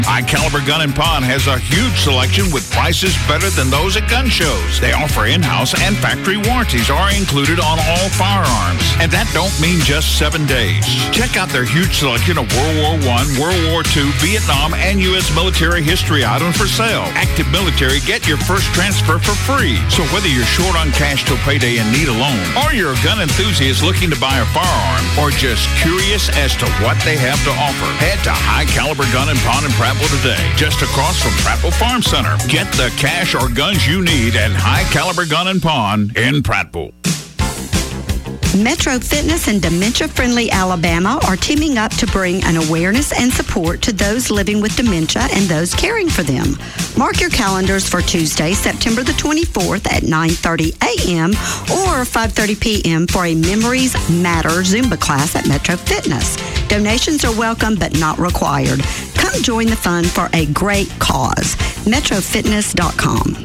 High Caliber Gun & Pawn has a huge selection with prices better than those at gun shows. They offer in-house and factory warranties are included on all firearms. And that don't mean just 7 days. Check out their huge selection of World War I, World War II, Vietnam, and U.S. military history items for sale. Active military, get your first transfer for free. So whether you're short on cash till payday and need a loan, or you're a gun enthusiast looking to buy a firearm, or just curious as to what they have to offer, head to High Caliber Gun & Pawn in Prattville today, just across from Prattville Farm Center. Get the cash or guns you need at High Caliber Gun & Pawn in Prattville. Metro Fitness and Dementia Friendly Alabama are teaming up to bring an awareness and support to those living with dementia and those caring for them. Mark your calendars for Tuesday, September the 24th at 9:30 a.m. or 5:30 p.m. for a Memories Matter Zumba class at Metro Fitness. Donations are welcome but not required. Come join the fun for a great cause. MetroFitness.com.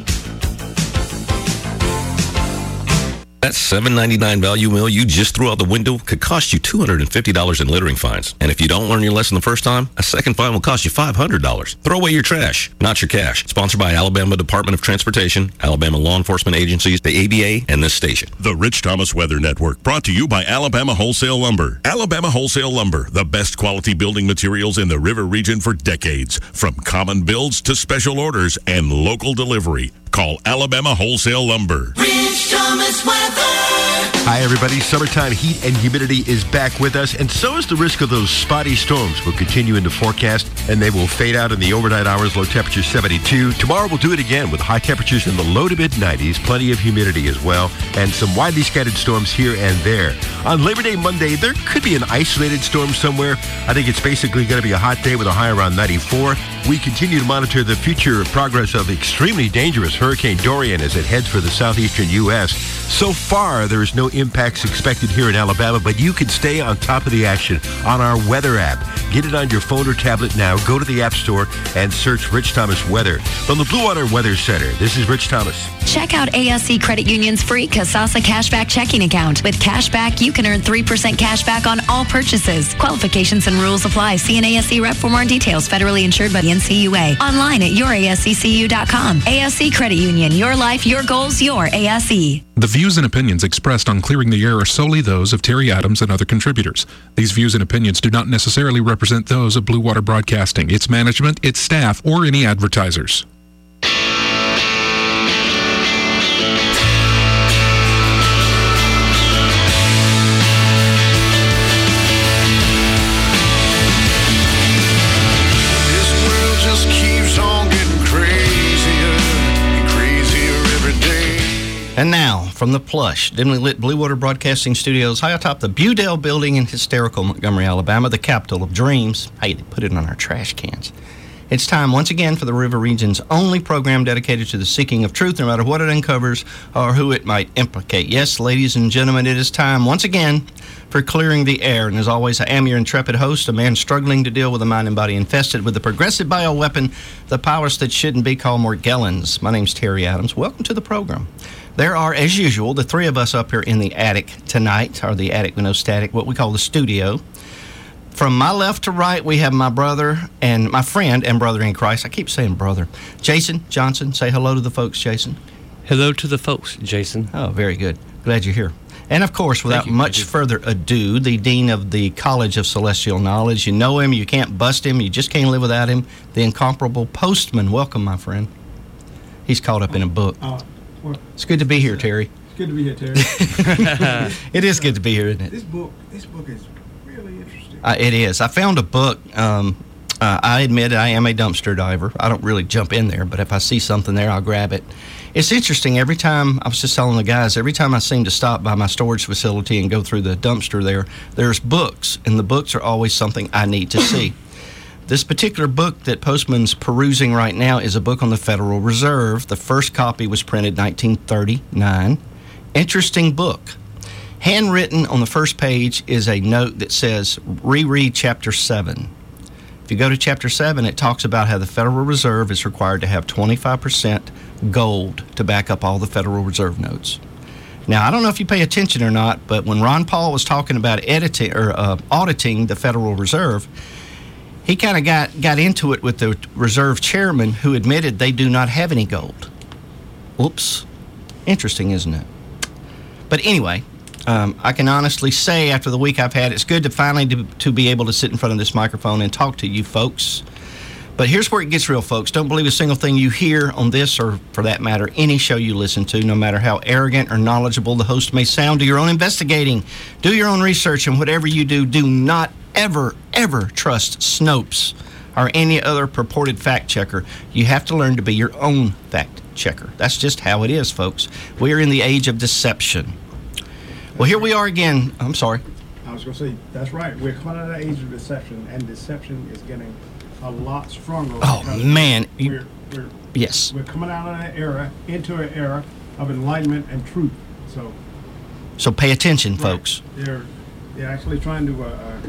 That $7.99 value meal you just threw out the window could cost you $250 in littering fines. And if you don't learn your lesson the first time, a second fine will cost you $500. Throw away your trash, not your cash. Sponsored by Alabama Department of Transportation, Alabama law enforcement agencies, the ABA, and this station. The Rich Thomas Weather Network, brought to you by Alabama Wholesale Lumber. Alabama Wholesale Lumber, the best quality building materials in the River region for decades. From common builds to special orders and local delivery. Call Alabama Wholesale Lumber. Rich Thomas Weather. Hi, everybody. Summertime heat and humidity is back with us, and so is the risk of those spotty storms. Will continue into forecast, and they will fade out in the overnight hours. Low temperature 72. Tomorrow we'll do it again with high temperatures in the low to mid 90s, plenty of humidity as well, and some widely scattered storms here and there. On Labor Day Monday, there could be an isolated storm somewhere. I think it's basically going to be a hot day with a high around 94. We continue to monitor the future progress of extremely dangerous Hurricane Dorian as it heads for the southeastern U.S. So far, there is no impacts expected here in Alabama, but you can stay on top of the action on our weather app. Get it on your phone or tablet now. Go to the App Store and search Rich Thomas Weather. From the Blue Water Weather Center, this is Rich Thomas. Check out ASC Credit Union's free Kasasa Cashback checking account. With Cashback, you can earn 3% cashback on all purchases. Qualifications and rules apply. See an ASC rep for more details. Federally insured by the NCUA. Online at yourasccu.com. ASC Credit Union. Your life, your goals, your ASC. The views and opinions expressed on Clearing the Air are solely those of Terry Adams and other contributors. These views and opinions do not necessarily represent those of Blue Water Broadcasting, its management, its staff, or any advertisers. And now, from the plush, dimly lit Blue Water Broadcasting Studios high atop the Budell Building in hysterical Montgomery, Alabama, the capital of dreams. Hey, they put it on our trash cans. It's time once again for the River Region's only program dedicated to the seeking of truth, no matter what it uncovers or who it might implicate. Yes, ladies and gentlemen, it is time once again for Clearing the Air. And as always, I am your intrepid host, a man struggling to deal with a mind and body infested with the progressive bioweapon, the powers that shouldn't be called Morgellons. My name's Terry Adams. Welcome to the program. There are, as usual, the three of us up here in the attic tonight, or the attic with no static, what we call the studio. From my left to right, we have my brother and my friend and brother in Christ. I keep saying brother. Jason Johnson. Say hello to the folks, Jason. Hello to the folks, Jason. Oh, very good. Glad you're here. And, of course, without much further ado, the Dean of the College of Celestial Knowledge. You know him. You can't bust him. You just can't live without him. The incomparable Postman. Welcome, my friend. He's caught up in a book. It's good to be here, Terry. It's good to be here, Terry. It is good to be here, isn't it? This book is really interesting. It is. I found a book. I admit I am a dumpster diver. I don't really jump in there, but if I see something there, I'll grab it. It's interesting. Every time, I was just telling the guys, every time I seem to stop by my storage facility and go through the dumpster there's books, and the books are always something I need to see. This particular book that Postman's perusing right now is a book on the Federal Reserve. The first copy was printed 1939. Interesting book. Handwritten on the first page is a note that says, reread Chapter 7. If you go to Chapter 7, it talks about how the Federal Reserve is required to have 25% gold to back up all the Federal Reserve notes. Now, I don't know if you pay attention or not, but when Ron Paul was talking about auditing the Federal Reserve, he kind of got into it with the reserve chairman, who admitted they do not have any gold. Whoops. Interesting, isn't it? But anyway, I can honestly say after the week I've had, it's good to finally to be able to sit in front of this microphone and talk to you folks. But here's where it gets real, folks. Don't believe a single thing you hear on this, or for that matter, any show you listen to, no matter how arrogant or knowledgeable the host may sound. Do your own investigating. Do your own research, and whatever you do, do not ever, ever trust Snopes or any other purported fact checker. You have to learn to be your own fact checker. That's just how it is, folks. We are in the age of deception. Well, here we are again. I'm sorry. I was going to say, that's right. We're coming out of the age of deception, and deception is getting a lot stronger. Oh, man. Yes. We're coming out of that era into an era of enlightenment and truth. So pay attention, folks. They're actually trying to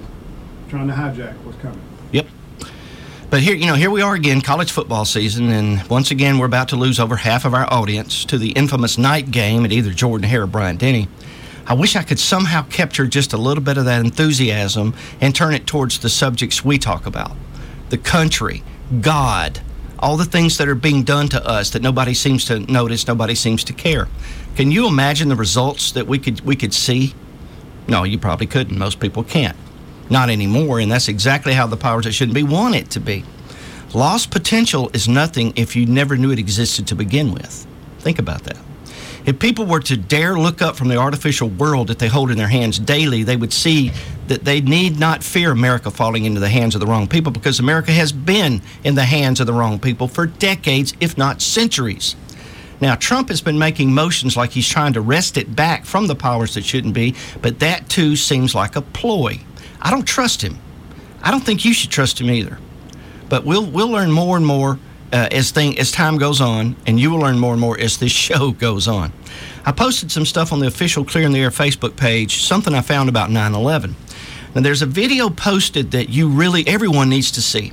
hijack what's coming. Yep. But here we are again, college football season, and once again we're about to lose over half of our audience to the infamous night game at either Jordan Hare or Bryant-Denny. I wish I could somehow capture just a little bit of that enthusiasm and turn it towards the subjects we talk about. The country, God, all the things that are being done to us that nobody seems to notice, nobody seems to care. Can you imagine the results that we could see? No, you probably couldn't. Most people can't. Not anymore, and that's exactly how the powers that shouldn't be want it to be. Lost potential is nothing if you never knew it existed to begin with. Think about that. If people were to dare look up from the artificial world that they hold in their hands daily, they would see that they need not fear America falling into the hands of the wrong people, because America has been in the hands of the wrong people for decades, if not centuries. Now, Trump has been making motions like he's trying to wrest it back from the powers that shouldn't be, but that too seems like a ploy. I don't trust him. I don't think you should trust him either. But we'll learn more and more as time goes on, and you will learn more and more as this show goes on. I posted some stuff on the official Clearing the Air Facebook page, something I found about 9/11. Now, there's a video posted that everyone needs to see.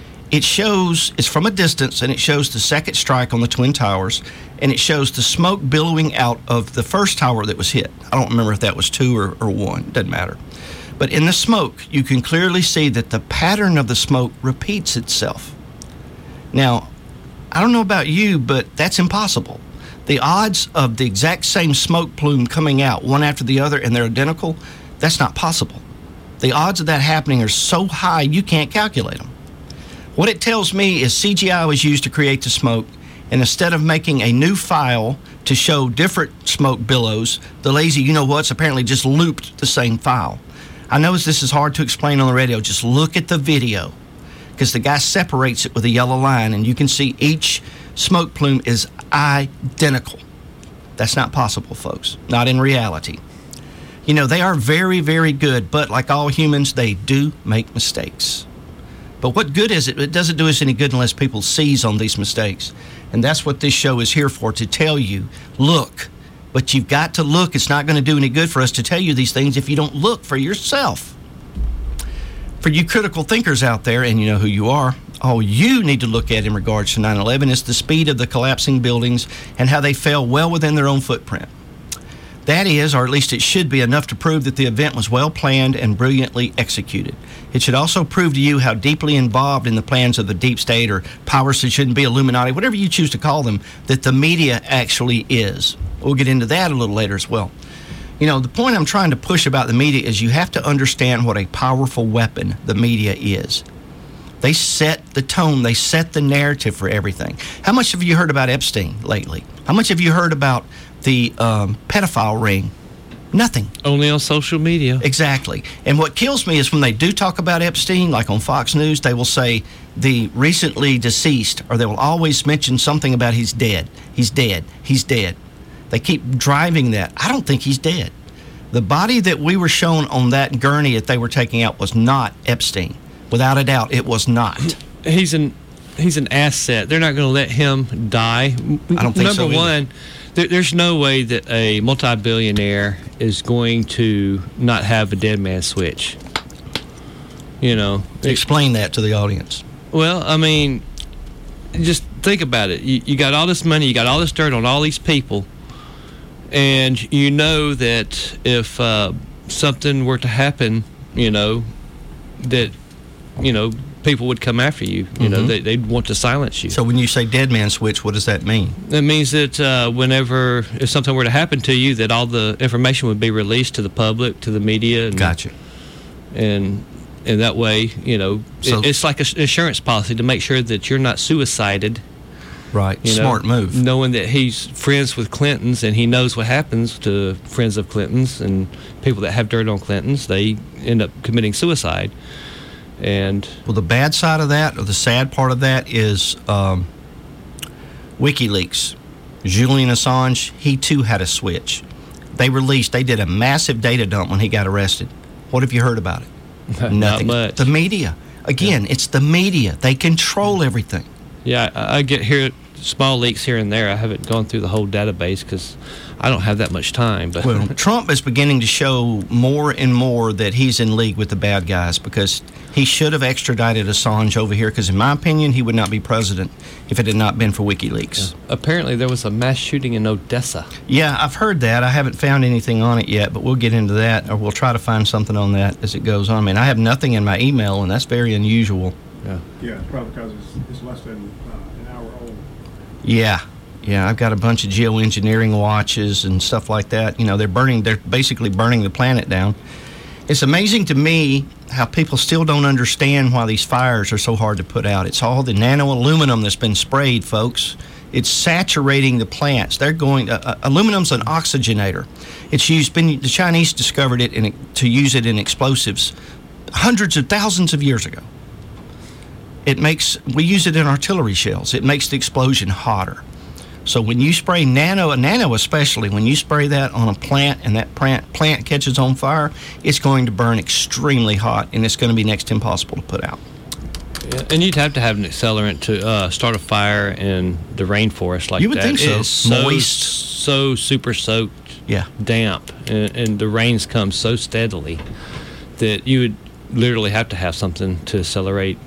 It's from a distance, and it shows the second strike on the Twin Towers, and it shows the smoke billowing out of the first tower that was hit. I don't remember if that was 2 or 1, doesn't matter. But in the smoke, you can clearly see that the pattern of the smoke repeats itself. Now, I don't know about you, but that's impossible. The odds of the exact same smoke plume coming out one after the other and they're identical, that's not possible. The odds of that happening are so high you can't calculate them. What it tells me is CGI was used to create the smoke, and instead of making a new file to show different smoke billows, the lazy you-know-whats apparently just looped the same file. I know this is hard to explain on the radio. Just look at the video, because the guy separates it with a yellow line, and you can see each smoke plume is identical. That's not possible, folks. Not in reality. They are very, very good, but like all humans, they do make mistakes. But what good is it? It doesn't do us any good unless people seize on these mistakes. And that's what this show is here for, to tell you, look. But you've got to look. It's not going to do any good for us to tell you these things if you don't look for yourself. For you critical thinkers out there, and you know who you are, all you need to look at in regards to 9/11 is the speed of the collapsing buildings and how they fell well within their own footprint. That is, or at least it should be, enough to prove that the event was well planned and brilliantly executed. It should also prove to you how deeply involved in the plans of the deep state, or powers that shouldn't be, Illuminati, whatever you choose to call them, that the media actually is. We'll get into that a little later as well. The point I'm trying to push about the media is you have to understand what a powerful weapon the media is. They set the tone. They set the narrative for everything. How much have you heard about Epstein lately? How much have you heard about the pedophile ring? Nothing. Only on social media. Exactly. And what kills me is when they do talk about Epstein, like on Fox News, they will say the recently deceased, or they will always mention something about he's dead. He's dead. He's dead. They keep driving that. I don't think he's dead. The body that we were shown on that gurney that they were taking out was not Epstein. Without a doubt, it was not. He's an asset. They're not going to let him die. I don't think so Number one, there's no way that a multi-billionaire is going to not have a dead man switch. Explain that to the audience. Well, I mean, just think about it. You got all this money, you got all this dirt on all these people, and you know that if something were to happen, that people would come after you. You know, they'd want to silence you. So when you say dead man switch, what does that mean? That means that if something were to happen to you, that all the information would be released to the public, to the media. And, Gotcha. And that way, you know, it's like an insurance policy to make sure that you're not suicided. Right. You Smart know, move. Knowing that he's friends with Clintons and he knows what happens to friends of Clintons and people that have dirt on Clintons, they end up committing suicide. And well, the bad side of that, or the sad part of that, is WikiLeaks. Julian Assange, he too had a switch. They did a massive data dump when he got arrested. What have you heard about it? Nothing. Not much. The media. Again, it's the media. They control everything. Yeah, I get here small leaks here and there. I haven't gone through the whole database because I don't have that much time. But well, Trump is beginning to show more and more that he's in league with the bad guys, because he should have extradited Assange over here, because in my opinion, he would not be president if it had not been for WikiLeaks. Yeah. Apparently, there was a mass shooting in Odessa. Yeah, I've heard that. I haven't found anything on it yet, but we'll get into that, or we'll try to find something on that as it goes on. I mean, I have nothing in my email, and that's very unusual. Yeah, it's probably because it's less than an hour old. Yeah, I've got a bunch of geoengineering watches and stuff like that. You know, they're basically burning the planet down. It's amazing to me how people still don't understand why these fires are so hard to put out. It's all the nano aluminum that's been sprayed, folks. It's saturating the plants. They're going. Aluminum's an oxygenator. It's used. The Chinese discovered it to use it in explosives hundreds of thousands of years ago. We use it in artillery shells. It makes the explosion hotter. So when you spray nano especially, when you spray that on a plant and that plant catches on fire, it's going to burn extremely hot, and it's going to be next to impossible to put out. Yeah, and you'd have to have an accelerant to start a fire in the rainforest like that. You would think so. It's moist. So super soaked, damp, and the rains come so steadily that you would literally have to have something to accelerate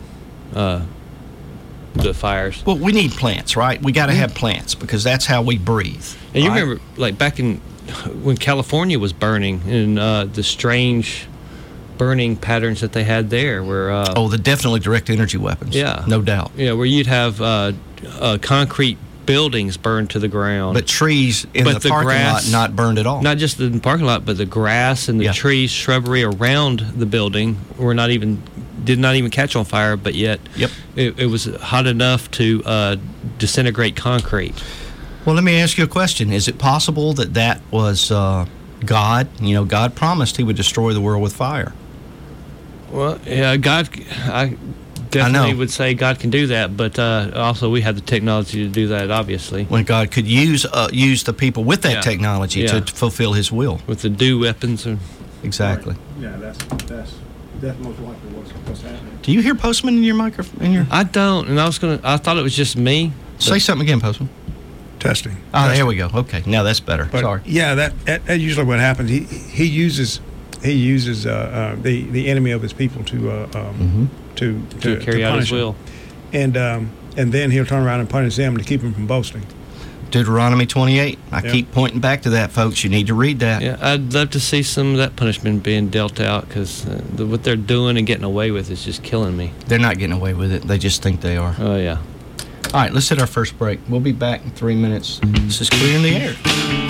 the fires. Well, we need plants, right? We got to have plants because that's how we breathe. And you remember, like back in when California was burning, and the strange burning patterns that they had there, where they're definitely direct energy weapons. Yeah, no doubt. Yeah, where you'd have concrete buildings burned to the ground, but trees in the parking lot not burned at all. Not just the parking lot, but the grass and the trees, shrubbery around the building did not even catch on fire, but yet it was hot enough to disintegrate concrete. Well, let me ask you a question. Is it possible that was God? You know, God promised he would destroy the world with fire. Well, yeah, I definitely would say God can do that, but also we have the technology to do that, obviously. When God could use the people with that technology to fulfill his will. With the DEW weapons. Exactly. Right. Yeah, that's most likely what's happening. Do you hear Postman in your microphone? I don't, and I thought it was just me. Say something again, Postman. Testing. There we go. Okay, now that's better. But sorry. Yeah, that usually what happens. He uses the enemy of his people to carry out his will, and then he'll turn around and punish them to keep them from boasting. Deuteronomy 28. I keep pointing back to that, folks. You need to read that. Yeah, I'd love to see some of that punishment being dealt out, because what they're doing and getting away with is just killing me. They're not getting away with it. They just think they are. Oh, yeah. All right, let's hit our first break. We'll be back in 3 minutes. This is Clear in the Air.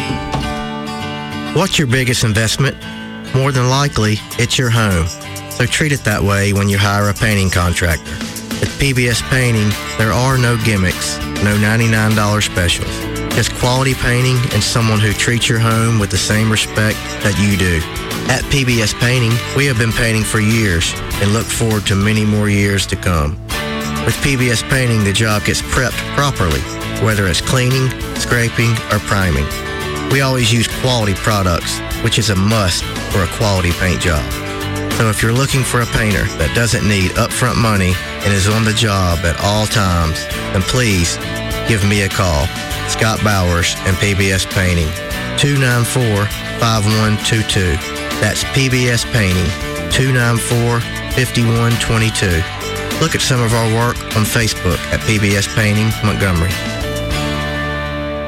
What's your biggest investment? More than likely, it's your home. So treat it that way when you hire a painting contractor. At PBS Painting, there are no gimmicks, no $99 specials. Just quality painting and someone who treats your home with the same respect that you do. At PBS Painting, we have been painting for years and look forward to many more years to come. With PBS Painting, the job gets prepped properly, whether it's cleaning, scraping, or priming. We always use quality products, which is a must for a quality paint job. So if you're looking for a painter that doesn't need upfront money and is on the job at all times, then please give me a call. Scott Bowers and PBS Painting, 294-5122. That's PBS Painting, 294-5122. Look at some of our work on Facebook at PBS Painting Montgomery.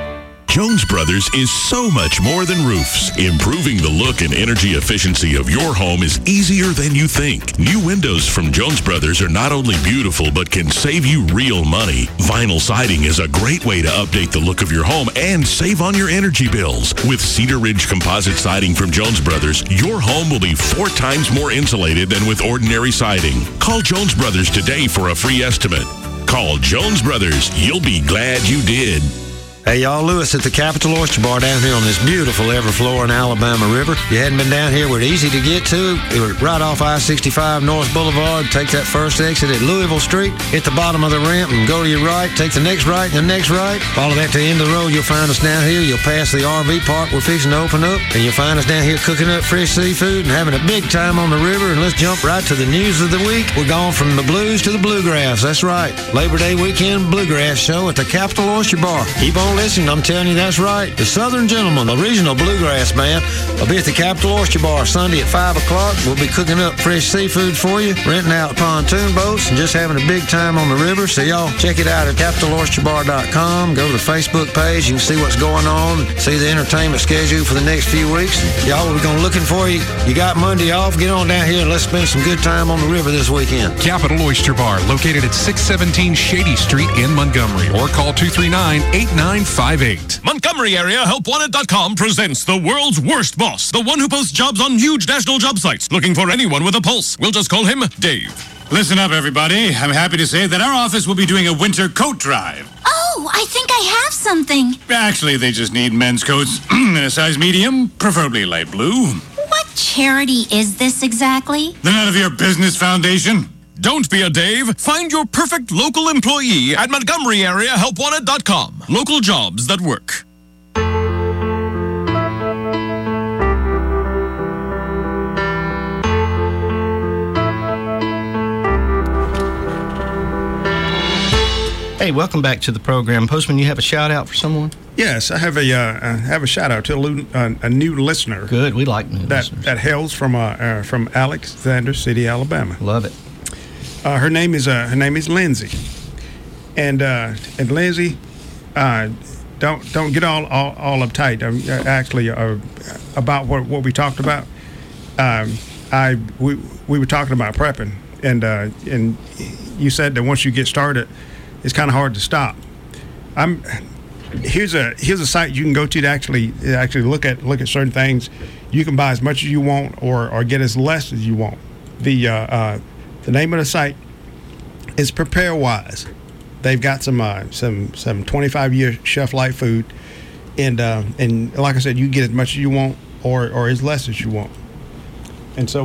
Jones Brothers is so much more than roofs. Improving the look and energy efficiency of your home is easier than you think. New windows from Jones Brothers are not only beautiful, but can save you real money. Vinyl siding is a great way to update the look of your home and save on your energy bills. With Cedar Ridge composite siding from Jones Brothers, your home will be 4 times more insulated than with ordinary siding. Call Jones Brothers today for a free estimate. Call Jones Brothers. You'll be glad you did. Hey, y'all, Lewis at the Capital Oyster Bar down here on this beautiful ever-flowing Alabama River. If you hadn't been down here, we're easy to get to. We're right off I-65 North Boulevard. Take that first exit at Louisville Street, hit the bottom of the ramp and go to your right. Take the next right and the next right. Follow that to the end of the road. You'll find us down here. You'll pass the RV park we're fixing to open up, and you'll find us down here cooking up fresh seafood and having a big time on the river. And let's jump right to the news of the week. We're going from the blues to the bluegrass. That's right. Labor Day weekend bluegrass show at the Capital Oyster Bar. Keep on listening. I'm telling you, that's right. The Southern Gentlemen, the regional bluegrass band, will be at the Capital Oyster Bar Sunday at 5 o'clock. We'll be cooking up fresh seafood for you, renting out pontoon boats, and just having a big time on the river. So y'all check it out at CapitalOysterBar.com. Go to the Facebook page. You can see what's going on, see the entertainment schedule for the next few weeks. Y'all, we're going to looking for you. You got Monday off. Get on down here and let's spend some good time on the river this weekend. Capital Oyster Bar, located at 617 Shady Street in Montgomery, or call 239-8958. MontgomeryAreaHelpWanted.com presents the world's worst boss, the one who posts jobs on huge national job sites, looking for anyone with a pulse. We'll just call him Dave. Listen up, everybody. I'm happy to say that our office will be doing a winter coat drive. Oh, I think I have something. Actually, they just need men's coats in a size medium, preferably light blue. What charity is this exactly? The None of Your Business Foundation. Don't be a Dave. Find your perfect local employee at MontgomeryAreaHelpWanted.com. Local jobs that work. Hey, welcome back to the program. Postman, you have a shout out for someone? Yes, I have a shout out to a new listener. Good, we like new listeners. That hails from Alexander City, Alabama. Love it. Her name is Lindsay, and Lindsay, don't get all uptight. Actually, about what we talked about. We were talking about prepping, and you said that once you get started, it's kind of hard to stop. Here's a site you can go to actually look at certain things. You can buy as much as you want or get as less as you want. The name of the site is PrepareWise. They've got some 25-year chef life food, and like I said, you get as much as you want or as less as you want. And so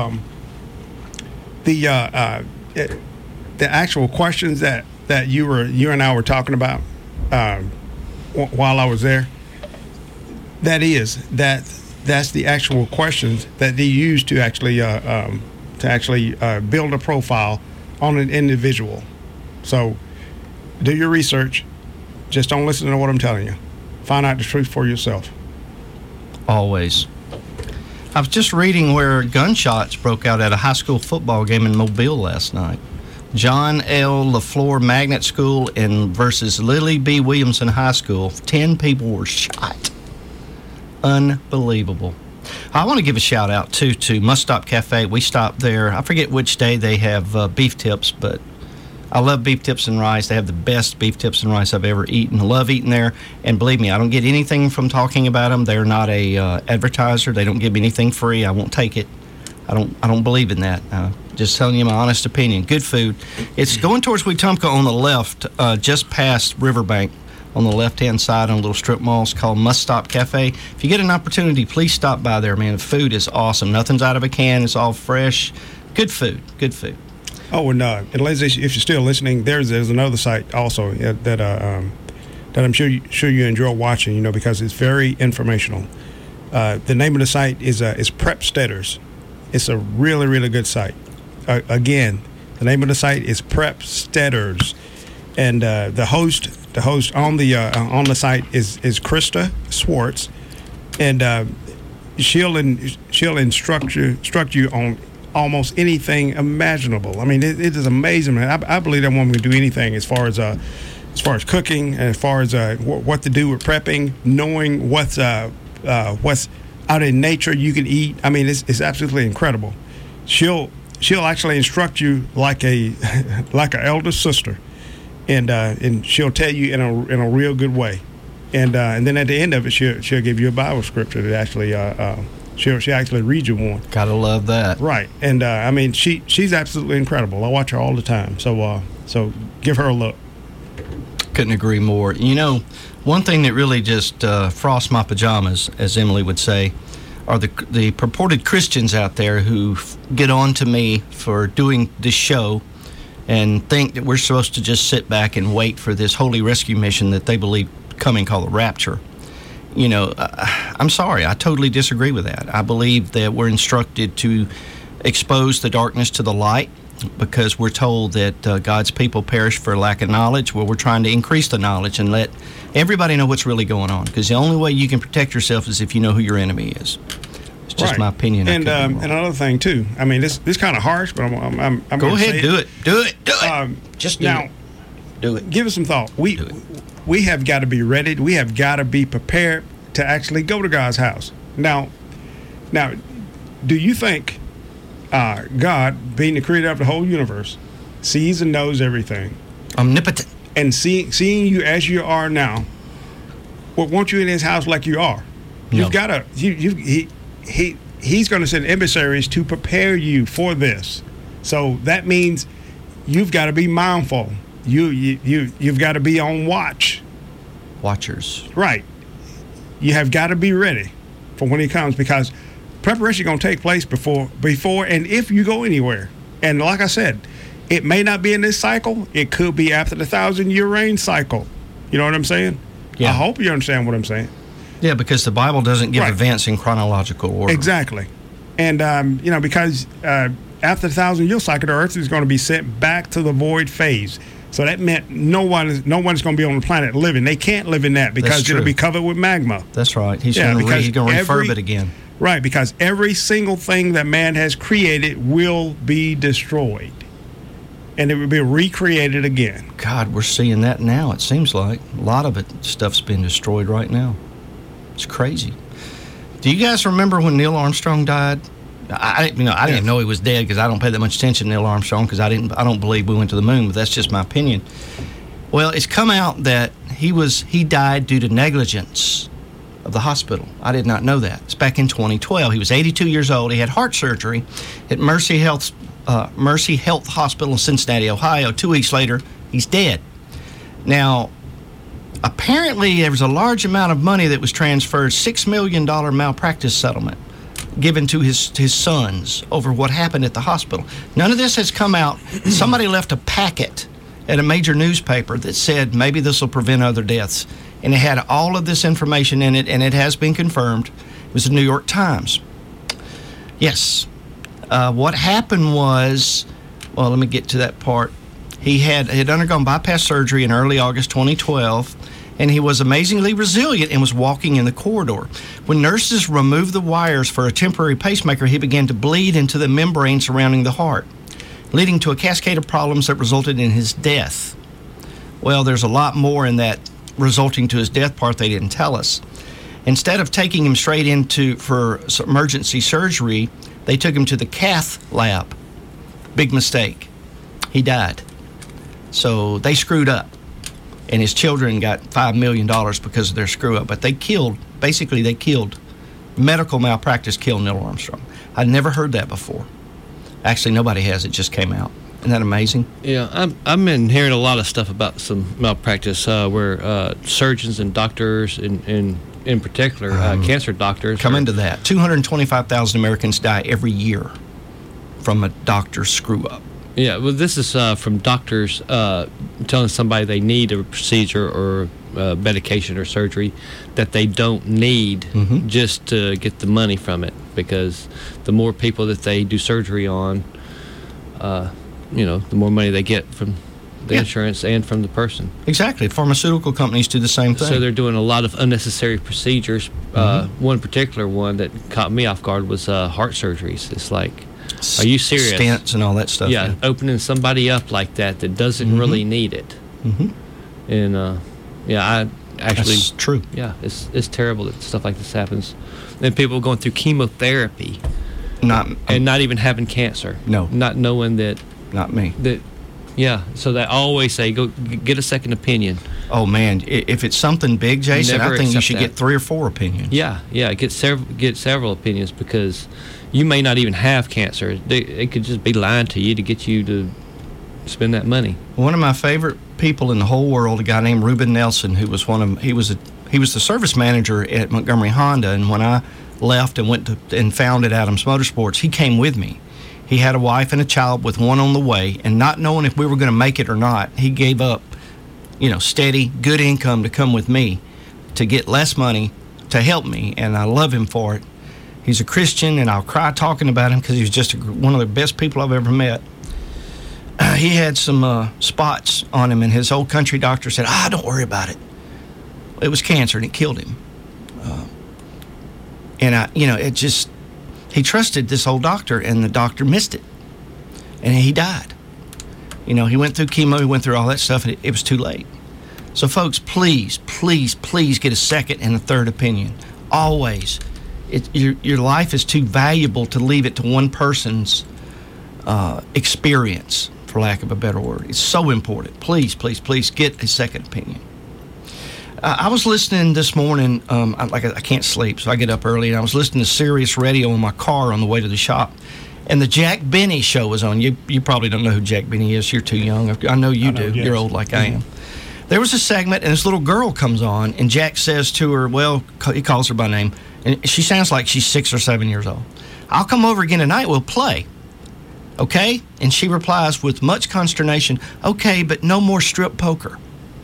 the actual questions that you and I were talking about while I was there, that's the actual questions that they use to actually build a profile on an individual. So do your research. Just don't listen to what I'm telling you. Find out the truth for yourself. Always. I was just reading where gunshots broke out at a high school football game in Mobile last night. John L. LaFleur Magnet School versus Lily B. Williamson High School. 10 people were shot. Unbelievable. I want to give a shout out to Must Stop Cafe. We stopped there. I forget which day they have beef tips, but I love beef tips and rice. They have the best beef tips and rice I've ever eaten. I love eating there. And believe me, I don't get anything from talking about them. They're not a advertiser. They don't give me anything free. I won't take it. I don't believe in that. Just telling you my honest opinion. Good food. It's going towards Wetumpka on the left, just past Riverbank. On the left-hand side on a little strip mall. It's called Must Stop Cafe. If you get an opportunity, please stop by there, man. The food is awesome. Nothing's out of a can. It's all fresh. Good food. Good food. Oh, and Lindsay, if you're still listening, there's another site also that I'm sure you enjoy watching, because it's very informational. The name of the site is Prepsteaders. It's a really, really good site. Again, the name of the site is Prepsteaders, and the host on the site is Krista Swartz, and she'll instruct you on almost anything imaginable. I mean, it is amazing, man. I believe that woman can do anything as far as as far as cooking, and as far as what to do with prepping, knowing what's out in nature you can eat. I mean, it's absolutely incredible. She'll actually instruct you like an elder sister, and she'll tell you in a real good way. And then at the end of it, she'll give you a Bible scripture that actually she'll actually read you one. Gotta love that. Right. And I mean, she's absolutely incredible. I watch her all the time. So give her a look. Couldn't agree more. You know, one thing that really just frosts my pajamas, as Emily would say, are the purported Christians out there who get on to me for doing this show and think that we're supposed to just sit back and wait for this holy rescue mission that they believe coming called the rapture. You know, I'm sorry, I totally disagree with that. I believe that we're instructed to expose the darkness to the light, because we're told that God's people perish for lack of knowledge. Well, we're trying to increase the knowledge and let everybody know what's really going on, because the only way you can protect yourself is if you know who your enemy is. It's just my opinion. And another thing too. I mean, this kind of harsh, but I'm go ahead, do it. Just do it. Do it. Give it some thought. We have got to be ready. We have got to be prepared to actually go to God's house. Now, do you think God, being the creator of the whole universe, sees and knows everything, omnipotent, and seeing you as you are now, would want you in His house like you are? No. You've got to. He's going to send emissaries to prepare you for this. So that means you've got to be mindful. You've got to be on watch. Watchers. Right. You have got to be ready for when He comes, because preparation is going to take place before and if you go anywhere. And like I said, it may not be in this cycle. It could be after the 1,000-year reign cycle. You know what I'm saying? Yeah. I hope you understand what I'm saying. Yeah, because the Bible doesn't give events in chronological order. Exactly. And, because after the 1,000-year cycle, the earth is going to be sent back to the void phase. So that meant no one's going to be on the planet living. They can't live in that because it'll be covered with magma. That's right. He's going to refurb it again. Right, because every single thing that man has created will be destroyed. And it will be recreated again. God, we're seeing that now, it seems like. A lot of stuff's been destroyed right now. It's crazy. Do you guys remember when Neil Armstrong died? I didn't know he was dead, because I don't pay that much attention to Neil Armstrong, because I don't believe we went to the moon, but that's just my opinion. Well, it's come out that he died due to negligence of the hospital. I did not know that. It's back in 2012. He was 82 years old. He had heart surgery at Mercy Health Hospital in Cincinnati, Ohio. 2 weeks later, he's dead. Now, apparently there was a large amount of money that was transferred, $6 million malpractice settlement given to his sons over what happened at the hospital. None of this has come out. Somebody left a packet at a major newspaper that said maybe this will prevent other deaths. And it had all of this information in it, and it has been confirmed. It was the New York Times. Yes. What happened was, well, let me get to that part. He had undergone bypass surgery in early August 2012, and he was amazingly resilient and was walking in the corridor. When nurses removed the wires for a temporary pacemaker, he began to bleed into the membrane surrounding the heart, leading to a cascade of problems that resulted in his death. Well, there's a lot more in that resulting to his death part they didn't tell us. Instead of taking him straight for emergency surgery, they took him to the cath lab. Big mistake. He died. So they screwed up. And his children got $5 million because of their screw up. But medical malpractice killed Neil Armstrong. I'd never heard that before. Actually, nobody has. It just came out. Isn't that amazing? Yeah, I've been hearing a lot of stuff about some malpractice where surgeons and doctors, in particular, cancer doctors. Come into that. 225,000 Americans die every year from a doctor's screw-up. Yeah, well, this is from doctors telling somebody they need a procedure or medication or surgery that they don't need just to get the money from it, because the more people that they do surgery on, the more money they get from the insurance and from the person. Exactly. Pharmaceutical companies do the same thing. So they're doing a lot of unnecessary procedures. One particular one that caught me off guard was heart surgeries. It's like, are you serious? Stents and all that stuff. Yeah, opening somebody up like that doesn't really need it. And I actually That's true. Yeah, it's terrible that stuff like this happens. And people going through chemotherapy, not even having cancer. No, not knowing that. Not me. That, yeah. So they always say, go get a second opinion. Oh man, if it's something big, Jason, I think you should get 3 or 4 opinions. Yeah, get several opinions, because you may not even have cancer. It could just be lying to you to get you to spend that money. One of my favorite people in the whole world, a guy named Ruben Nelson, who was he was the service manager at Montgomery Honda, and when I left and went to and founded Adams Motorsports, he came with me. He had a wife and a child with one on the way, and not knowing if we were going to make it or not, he gave up, steady, good income to come with me to get less money to help me, and I love him for it. He's a Christian, and I'll cry talking about him because he was just one of the best people I've ever met. He had some spots on him, and his old country doctor said, don't worry about it. It was cancer, and it killed him. He trusted this old doctor, and the doctor missed it, and he died. He went through chemo, he went through all that stuff, and it was too late. So, folks, please, please, please get a second and a third opinion. Always. Your life is too valuable to leave it to one person's experience, for lack of a better word. It's so important. Please, please, please get a second opinion. I was listening this morning, I can't sleep, so I get up early, and I was listening to Sirius Radio in my car on the way to the shop, and the Jack Benny show was on. You probably don't know who Jack Benny is. You're too young. I know you do. Yes. You're old like I am. There was a segment, and this little girl comes on, and Jack says to her, he calls her by name, and she sounds like she's 6 or 7 years old. I'll come over again tonight, we'll play. Okay? And she replies with much consternation, okay, but no more strip poker.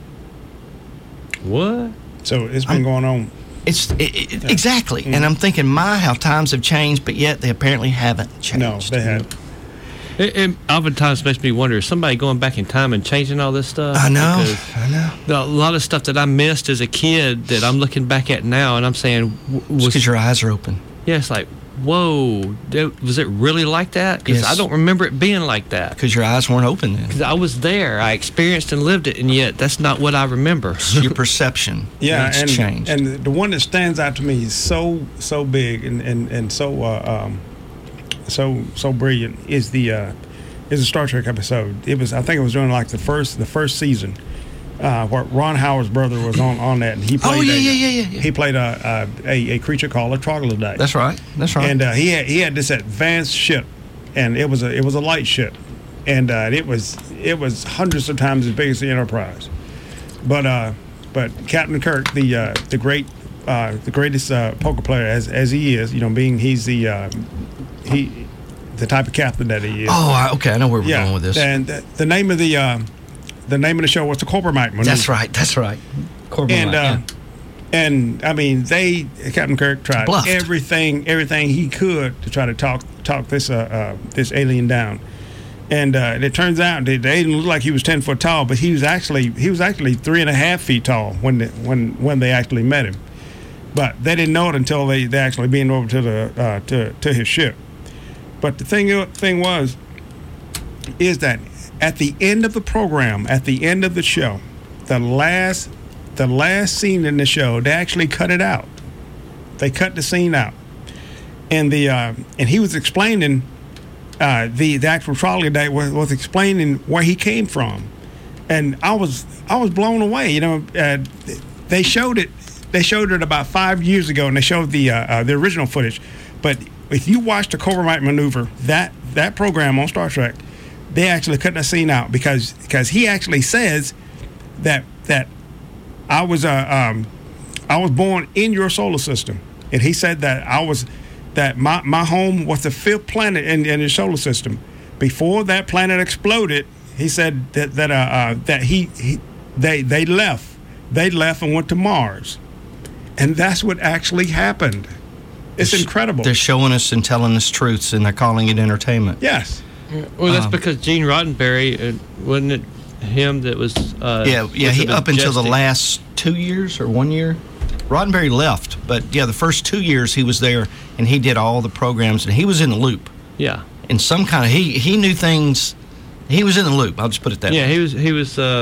What? So it's been going on. Exactly. And I'm thinking, how times have changed, but yet they apparently haven't changed. No, they haven't. It oftentimes makes me wonder, is somebody going back in time and changing all this stuff? I know. A lot of stuff that I missed as a kid that I'm looking back at now, and I'm saying... because your eyes are open. Yeah, it's like, whoa, was it really like that? Because I don't remember it being like that. Because your eyes weren't open then. Because I was there. I experienced and lived it, and yet that's not what I remember. Your perception it's changed. And the one that stands out to me is so big and so brilliant is the Star Trek episode. I think it was during like the first season. Where Ron Howard's brother was on that, and he played. He played a creature called a troglodyte. That's right. And he had this advanced ship, and it was a light ship, and it was hundreds of times as big as the Enterprise. But Captain Kirk, the greatest poker player as he is, being he's the type of captain that he is. Oh, okay, I know where we're going with this. And the name of the show was the Corbomite Maneuver. That's right. Corbomite, and I mean, Captain Kirk tried everything he could to try to talk this alien down, and it turns out that they didn't look like he was 10 foot tall, but he was actually 3.5 feet tall when they actually met him, but they didn't know it until they actually beamed over to his ship. But the thing is that at the end of the program, at the end of the show, the last scene in the show, they actually cut it out. They cut the scene out, and he was explaining the actual troglodyte was explaining where he came from, and I was blown away. They showed it about 5 years ago, and they showed the original footage. But if you watch the Corbomite Maneuver, that program on Star Trek, they actually cut that scene out because he actually says that I was born in your solar system, and he said that my home was the 5th planet in your solar system. Before that planet exploded, he said that they left and went to Mars, and that's what actually happened. It's incredible. They're showing us and telling us truths, and they're calling it entertainment. Yes. Well, that's because Gene Roddenberry, wasn't it him that was... he up until the last 2 years or 1 year. Roddenberry left, but the first 2 years he was there, and he did all the programs, and he was in the loop. Yeah. In some kind of... He knew things... He was in the loop, I'll just put it that way. Yeah, he was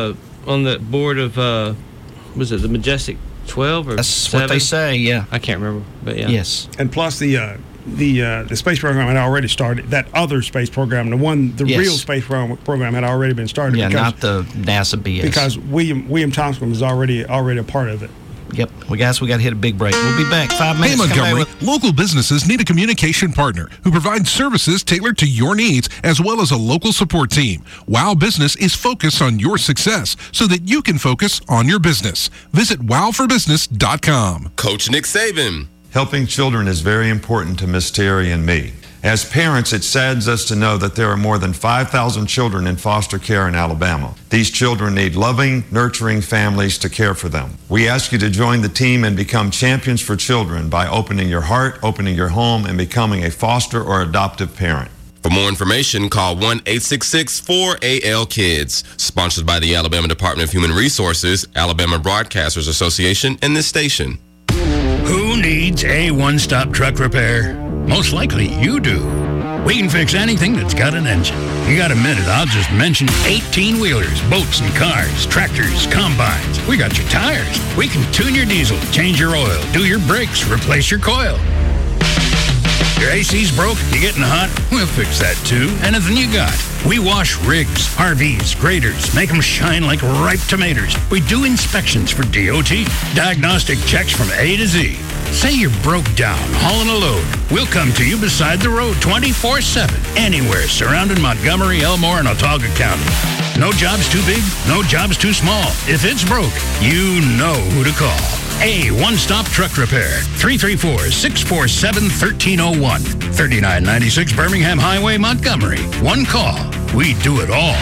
on the board of was it the Majestic 12 or That's 7? what they say, yeah. I can't remember, but yeah. Yes. And plus the space program had already started. That other space program, the Yes. real space program had already been started. Yeah, because, not the NASA BS. Because William Thompson was already a part of it. Yep. We got to hit a big break. We'll be back 5 minutes. Hey, Come back Montgomery, local businesses need a communication partner who provides services tailored to your needs as well as a local support team. WOW Business is focused on your success so that you can focus on your business. Visit wowforbusiness.com. Coach Nick Saban. Helping children is very important to Miss Terry and me. As parents, it saddens us to know that there are more than 5,000 children in foster care in Alabama. These children need loving, nurturing families to care for them. We ask you to join the team and become champions for children by opening your heart, opening your home, and becoming a foster or adoptive parent. For more information, call 1-866-4AL-KIDS. Sponsored by the Alabama Department of Human Resources, Alabama Broadcasters Association, and this station. Who needs a one-stop truck repair? Most likely you do. We can fix anything that's got an engine. You got a minute, I'll just mention 18-wheelers, boats and cars, tractors, combines. We got your tires. We can tune your diesel, change your oil, do your brakes, replace your coil. Your AC's broke, you getting hot? We'll fix that too. Anything you got. We wash rigs, RVs, graders, make them shine like ripe tomatoes. We do inspections for DOT, diagnostic checks from A to Z. Say you're broke down, hauling a load. We'll come to you beside the road 24/7, anywhere surrounding Montgomery, Elmore, and Autauga County. No job's too big, no job's too small. If it's broke, you know who to call. A one-stop truck repair, 334-647-1301, 3996 Birmingham Highway, Montgomery. One call, we do it all.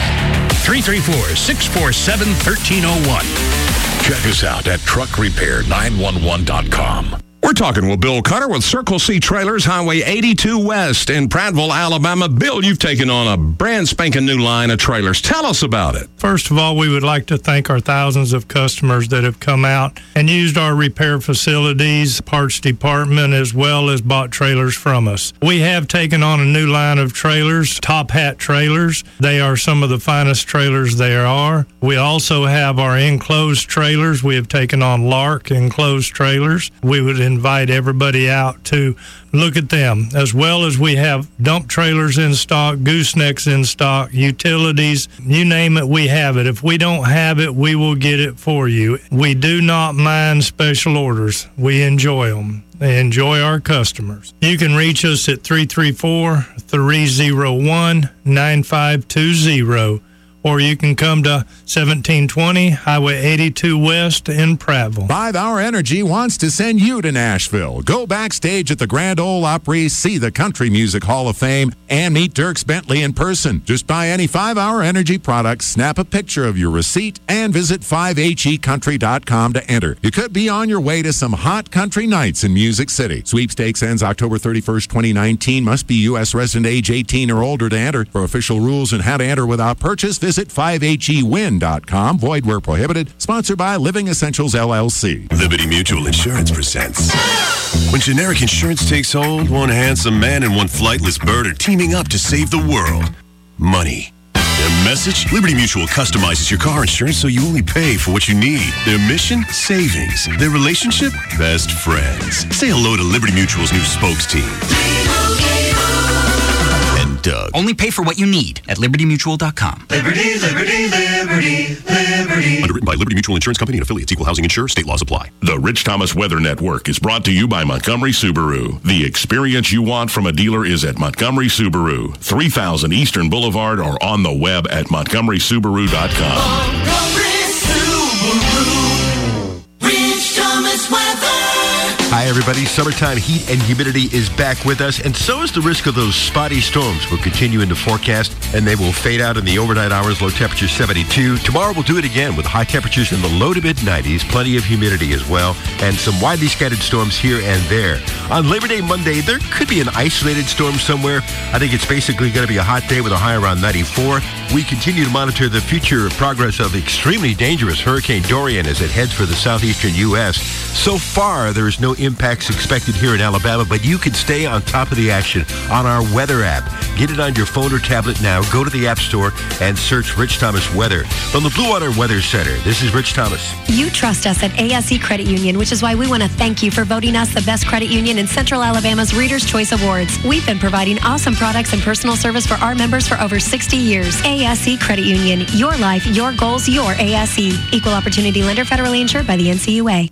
334-647-1301. Check us out at truckrepair911.com. We're talking with Bill Cutter with Circle C Trailers, Highway 82 West in Prattville, Alabama. Bill, you've taken on a brand spanking new line of trailers. Tell us about it. First of all, we would like to thank our thousands of customers that have come out and used our repair facilities, parts department, as well as bought trailers from us. We have taken on a new line of trailers, Top Hat trailers. They are some of the finest trailers there are. We also have our enclosed trailers. We have taken on Lark enclosed trailers. We would invite everybody out to look at them, as well as we have dump trailers in stock, goosenecks in stock, utilities, you name it, we have it. If we don't have it, we will get it for you. We do not mind special orders. We enjoy them. They enjoy our customers. You can reach us at 334-301-9520. Or you can come to 1720 Highway 82 West in Prattville. 5 Hour Energy wants to send you to Nashville. Go backstage at the Grand Ole Opry, see the Country Music Hall of Fame, and meet Dierks Bentley in person. Just buy any 5 Hour Energy product, snap a picture of your receipt, and visit 5hecountry.com to enter. You could be on your way to some hot country nights in Music City. Sweepstakes ends October 31st, 2019. Must be U.S. resident age 18 or older to enter. For official rules and how to enter without purchase, visit 5hewin.com. Void where prohibited. Sponsored by Living Essentials, LLC. Liberty Mutual Insurance presents. When generic insurance takes hold, one handsome man and one flightless bird are teaming up to save the world. Money. Their message? Liberty Mutual customizes your car insurance so you only pay for what you need. Their mission? Savings. Their relationship? Best friends. Say hello to Liberty Mutual's new spokes team. Doug. Only pay for what you need at libertymutual.com. Liberty, liberty, liberty, liberty. Underwritten by Liberty Mutual Insurance Company and affiliates. Equal housing insurer. State laws apply. The Rich Thomas Weather Network is brought to you by Montgomery Subaru. The experience you want from a dealer is at Montgomery Subaru, 3000 Eastern Boulevard, or on the web at montgomerysubaru.com. Montgomery Subaru. Rich Thomas Weather. Hi, everybody. Summertime heat and humidity is back with us, and so is the risk of those spotty storms. We'll continue into forecast, and they will fade out in the overnight hours. Low temperature 72. Tomorrow we'll do it again with high temperatures in the low to mid-90s, plenty of humidity as well, and some widely scattered storms here and there. On Labor Day Monday, there could be an isolated storm somewhere. I think it's basically going to be a hot day with a high around 94. We continue to monitor the future progress of extremely dangerous Hurricane Dorian as it heads for the southeastern U.S. So far, there is no impacts expected here in Alabama, but you can stay on top of the action on our weather app. Get it on your phone or tablet now. Go to the App Store and search Rich Thomas Weather. From the Blue Water Weather Center, this is Rich Thomas. You trust us at ASE Credit Union, which is why we want to thank you for voting us the best credit union in Central Alabama's Reader's Choice Awards. We've been providing awesome products and personal service for our members for over 60 years. ASE Credit Union, your life, your goals, your ASE. Equal Opportunity Lender, federally insured by the NCUA.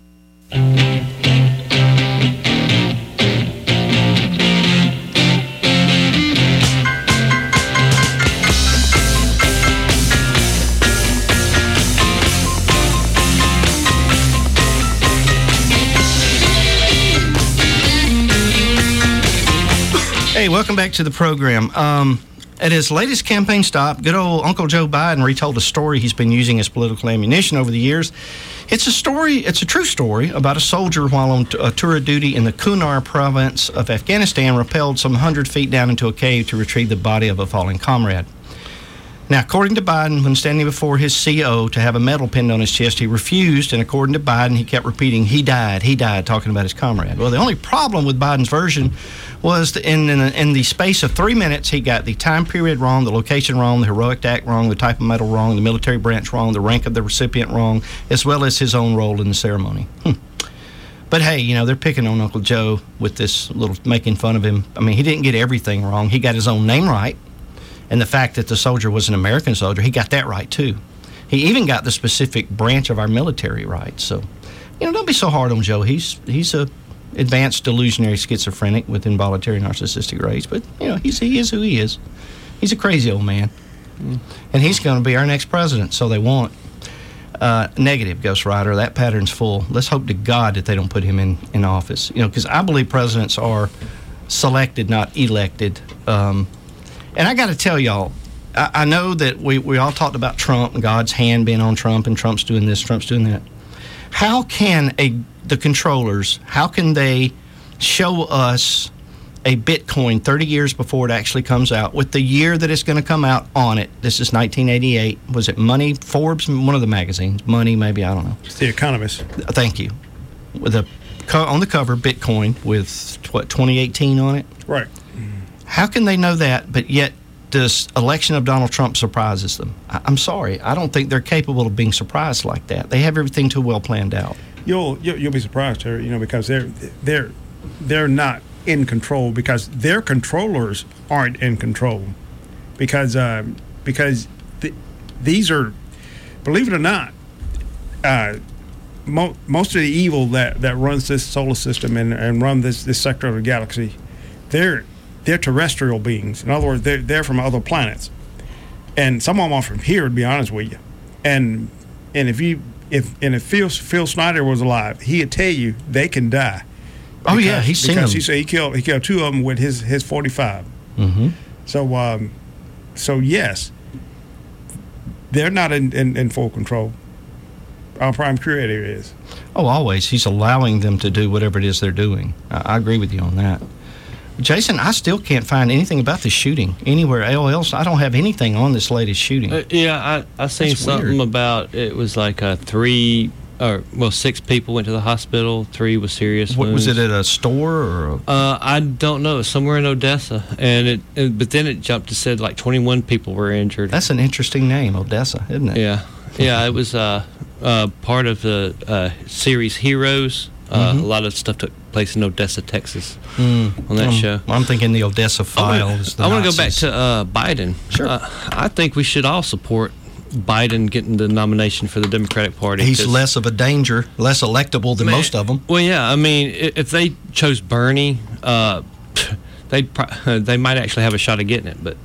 Hey, welcome back to the program. At his latest campaign stop, good old Uncle Joe Biden retold a story he's been using as political ammunition over the years. It's a true story about a soldier while on a tour of duty in the Kunar province of Afghanistan rappelled some 100 feet down into a cave to retrieve the body of a fallen comrade. Now, according to Biden, when standing before his CO to have a medal pinned on his chest, he refused, and according to Biden, he kept repeating, he died, talking about his comrade. Well, the only problem with Biden's version was that in the space of 3 minutes, he got the time period wrong, the location wrong, the heroic act wrong, the type of medal wrong, the military branch wrong, the rank of the recipient wrong, as well as his own role in the ceremony. But hey, they're picking on Uncle Joe with this little making fun of him. I mean, he didn't get everything wrong. He got his own name right. And the fact that the soldier was an American soldier, he got that right, too. He even got the specific branch of our military right. So, don't be so hard on Joe. He's a advanced delusionary schizophrenic with involuntary narcissistic rage. But, he is who he is. He's a crazy old man. And he's going to be our next president, so they want. Negative, Ghost Rider. That pattern's full. Let's hope to God that they don't put him in office. Because I believe presidents are selected, not elected. And I got to tell y'all, I know that we all talked about Trump and God's hand being on Trump and Trump's doing this, Trump's doing that. How can the controllers, how can they show us a Bitcoin 30 years before it actually comes out with the year that it's going to come out on it? This is 1988. Was it Money, Forbes, one of the magazines? Money, maybe, I don't know. It's The Economist. Thank you. With on the cover, Bitcoin with, 2018 on it? Right. How can they know that, but yet this election of Donald Trump surprises them? I'm sorry. I don't think they're capable of being surprised like that. They have everything too well planned out. You'll be surprised, Terry, because they're not in control, because their controllers aren't in control. Because these are, believe it or not, most of the evil that runs this solar system and run this sector of the galaxy, they're terrestrial beings. In other words, they're from other planets, and some of them are from here. To be honest with you, and if Phil Snyder was alive, he'd tell you they can die. Oh yeah, he's seen them. Because he said he killed two of them with his 45. Mm-hmm. So yes, they're not in full control. Our prime creator is. Oh, always. He's allowing them to do whatever it is they're doing. I agree with you on that. Jason, I still can't find anything about the shooting anywhere else. I don't have anything on this latest shooting. I seen That's something weird. about it was like 6 people went to the hospital. 3 was serious. What, was wounds. it at a store or? I don't know. Somewhere in Odessa, but then it jumped to said like 21 people were injured. That's an interesting name, Odessa, isn't it? Yeah. It was part of the series Heroes. A lot of stuff took place in Odessa, Texas, on that show. I'm thinking the Odessa Files. I want to go back to Biden. Sure. I think we should all support Biden getting the nomination for the Democratic Party. He's less of a danger, less electable than most of them. Well, yeah. I mean, if they chose Bernie, they might actually have a shot of getting it. But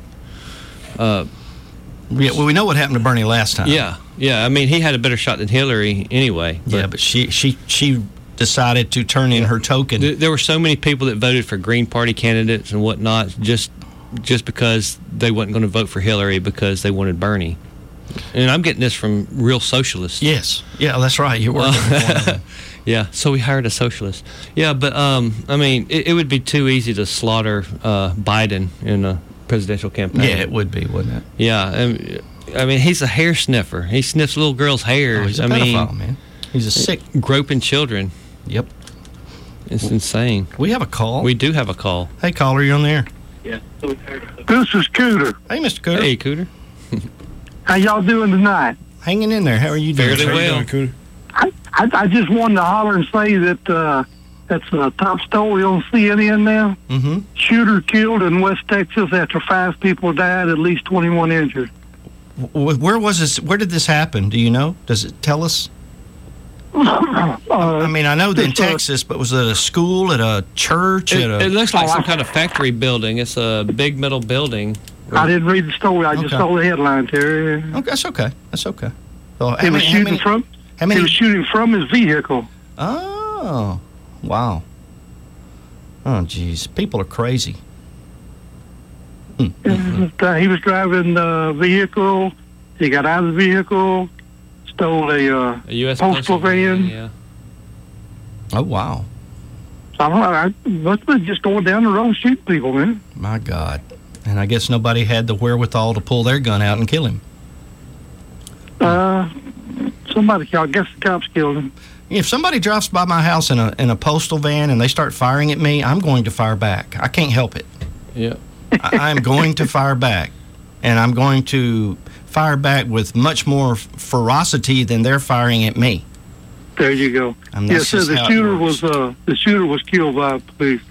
well, we know what happened to Bernie last time. Yeah. I mean, he had a better shot than Hillary anyway. But she decided to turn in her token. There were so many people that voted for Green Party candidates and whatnot just because they wasn't going to vote for Hillary because they wanted Bernie. And I'm getting this from real socialists. Yes. Yeah, that's right. You're working with one of them. Yeah, so we hired a socialist. Yeah, but, I mean, it would be too easy to slaughter Biden in a presidential campaign. Yeah, it would be, wouldn't it? Yeah, I mean, he's a hair sniffer. He sniffs little girls' hairs. He's a pedophile, man. He's a sick... Groping children. Yep. It's insane. We have a call. We do have a call. Hey, caller, you on there? Yeah. This is Cooter. Hey, Mr. Cooter. Hey, Cooter. How y'all doing tonight? Hanging in there. How are you doing? Fairly well. Cooter? I just wanted to holler and say that that's a top story on CNN now. Mm-hmm. Shooter killed in West Texas after 5 people died, at least 21 injured. Where was this? Where did this happen? Do you know? Does it tell us? I mean, I know that in Texas, but was it a school, at a church? It looks like some kind of factory building. It's a big metal building. I didn't read the story. I just saw the headline, Terry. Okay, that's okay. That's okay. So, He was shooting from his vehicle. Oh, wow. Oh, geez. People are crazy. He was driving the vehicle. He got out of the vehicle, stole a US postal van. Yeah. Oh, wow. So I must be just going down the road shooting people, man. My God. And I guess nobody had the wherewithal to pull their gun out and kill him. Somebody, I guess the cops killed him. If somebody drives by my house in a postal van and they start firing at me, I'm going to fire back. I can't help it. Yeah. I'm going to fire back. And I'm going to fire back with much more ferocity than they're firing at me. There you go. Yes, so the shooter was killed by police.